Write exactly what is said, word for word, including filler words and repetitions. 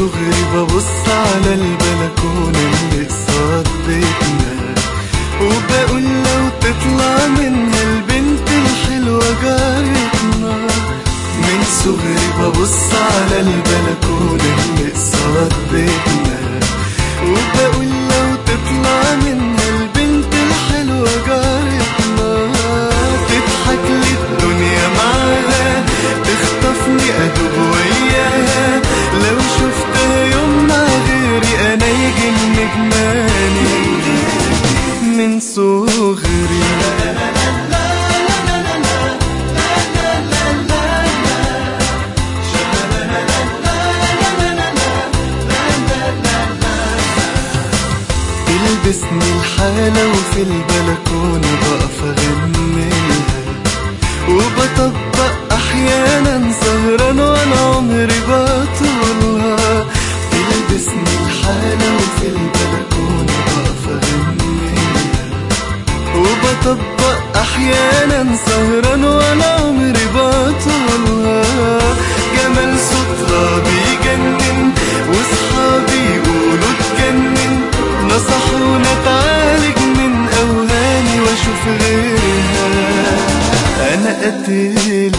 صغري ببص على البلكونة اللي قصاد بيتنا، وبقول لو تطلع منها البنت الحلوة جارتنا. من صغري ببص على البلكونة اللي قصاد بيتنا، وبقول لو تطلع منها البنت الحلوة جارتنا. تضحك لي الدنيا معاها، تخطفني أدوب وياها، لو شفتها يوم مع غيري أنا يجن جناني. من صغري تلبسني الحالة وفي البلكونة بقف أغنيلها، وبطبق أحيانا سهران وأنا عمري بطولها. تلبسني الحالة وفي البلكونة بقف أغنيلها، وبطبق أحيانا سهران وأنا عمري بطولها. جمال صوتها بيجنن وصحابي يقولوا اتجنن، نصحونا اتعالج من أوهامي واشوف غيرها. أنا قتل